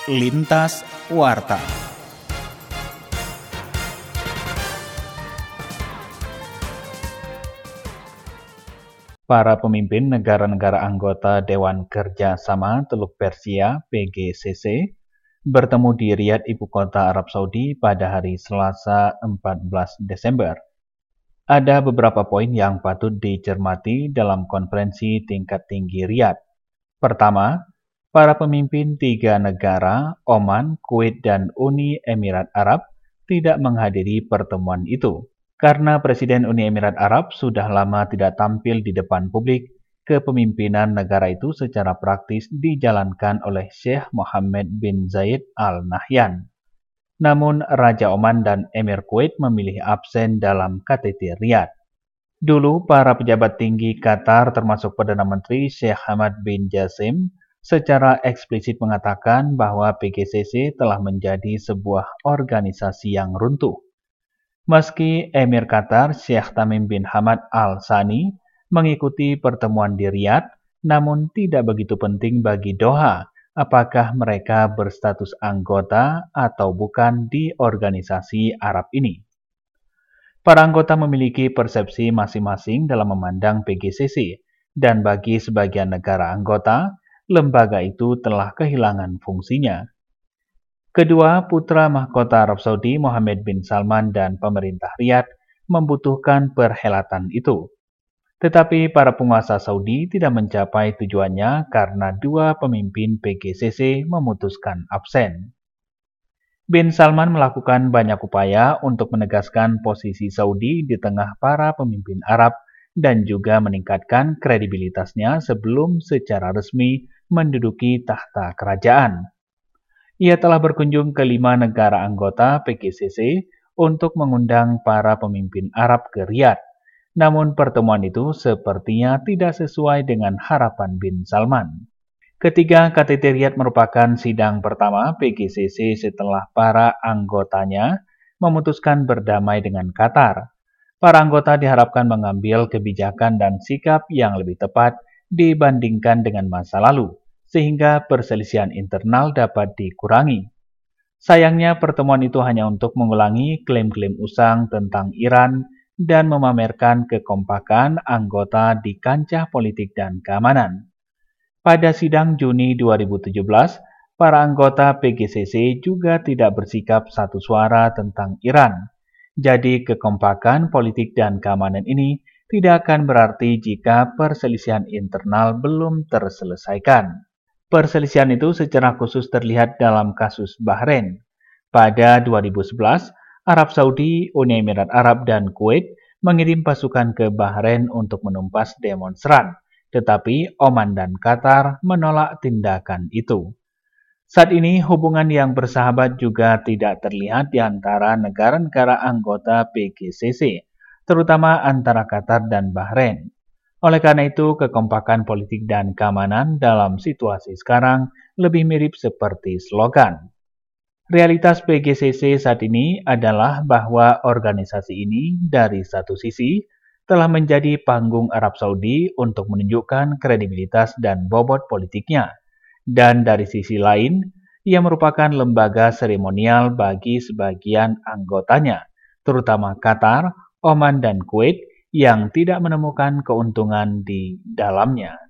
Lintas Warta. Para pemimpin negara-negara anggota Dewan Kerja Sama Teluk Persia (PGCC) bertemu di Riyadh, ibu kota Arab Saudi pada hari Selasa 14 Desember. Ada beberapa poin yang patut dicermati dalam konferensi tingkat tinggi Riyadh. Pertama, para pemimpin tiga negara, Oman, Kuwait, dan Uni Emirat Arab, tidak menghadiri pertemuan itu. Karena Presiden Uni Emirat Arab sudah lama tidak tampil di depan publik, kepemimpinan negara itu secara praktis dijalankan oleh Sheikh Mohammed bin Zayed Al Nahyan. Namun Raja Oman dan Emir Kuwait memilih absen dalam KTT Riyadh. Dulu para pejabat tinggi Qatar termasuk Perdana Menteri Sheikh Hamad bin Jassim secara eksplisit mengatakan bahwa PGCC telah menjadi sebuah organisasi yang runtuh. Meski Emir Qatar Sheikh Tamim bin Hamad Al Thani mengikuti pertemuan di Riyadh, namun tidak begitu penting bagi Doha apakah mereka berstatus anggota atau bukan di organisasi Arab ini. Para anggota memiliki persepsi masing-masing dalam memandang PGCC, dan bagi sebagian negara anggota, lembaga itu telah kehilangan fungsinya. Kedua putra mahkota Arab Saudi, Mohammed bin Salman dan pemerintah Riyadh, membutuhkan perhelatan itu. Tetapi para penguasa Saudi tidak mencapai tujuannya karena dua pemimpin PGCC memutuskan absen. Bin Salman melakukan banyak upaya untuk menegaskan posisi Saudi di tengah para pemimpin Arab dan juga meningkatkan kredibilitasnya sebelum secara resmi menduduki tahta kerajaan. Ia telah berkunjung ke 5 negara anggota PGCC untuk mengundang para pemimpin Arab ke Riyadh. Namun pertemuan itu sepertinya tidak sesuai dengan harapan bin Salman. Ketiga, KTT Riyadh merupakan sidang pertama PGCC setelah para anggotanya memutuskan berdamai dengan Qatar. Para anggota diharapkan mengambil kebijakan dan sikap yang lebih tepat dibandingkan dengan masa lalu, sehingga perselisihan internal dapat dikurangi. Sayangnya pertemuan itu hanya untuk mengulangi klaim-klaim usang tentang Iran dan memamerkan kekompakan anggota di kancah politik dan keamanan. Pada sidang Juni 2017, para anggota PGCC juga tidak bersikap satu suara tentang Iran. Jadi kekompakan politik dan keamanan ini tidak akan berarti jika perselisihan internal belum terselesaikan. Perselisihan itu secara khusus terlihat dalam kasus Bahrain. Pada 2011, Arab Saudi, Uni Emirat Arab, dan Kuwait mengirim pasukan ke Bahrain untuk menumpas demonstran, tetapi Oman dan Qatar menolak tindakan itu. Saat ini hubungan yang bersahabat juga tidak terlihat di antara negara-negara anggota PGCC, terutama antara Qatar dan Bahrain. Oleh karena itu, kekompakan politik dan keamanan dalam situasi sekarang lebih mirip seperti slogan. Realitas PGCC saat ini adalah bahwa organisasi ini dari satu sisi telah menjadi panggung Arab Saudi untuk menunjukkan kredibilitas dan bobot politiknya, dan dari sisi lain, ia merupakan lembaga seremonial bagi sebagian anggotanya, terutama Qatar, Oman, dan Kuwait, yang tidak menemukan keuntungan di dalamnya.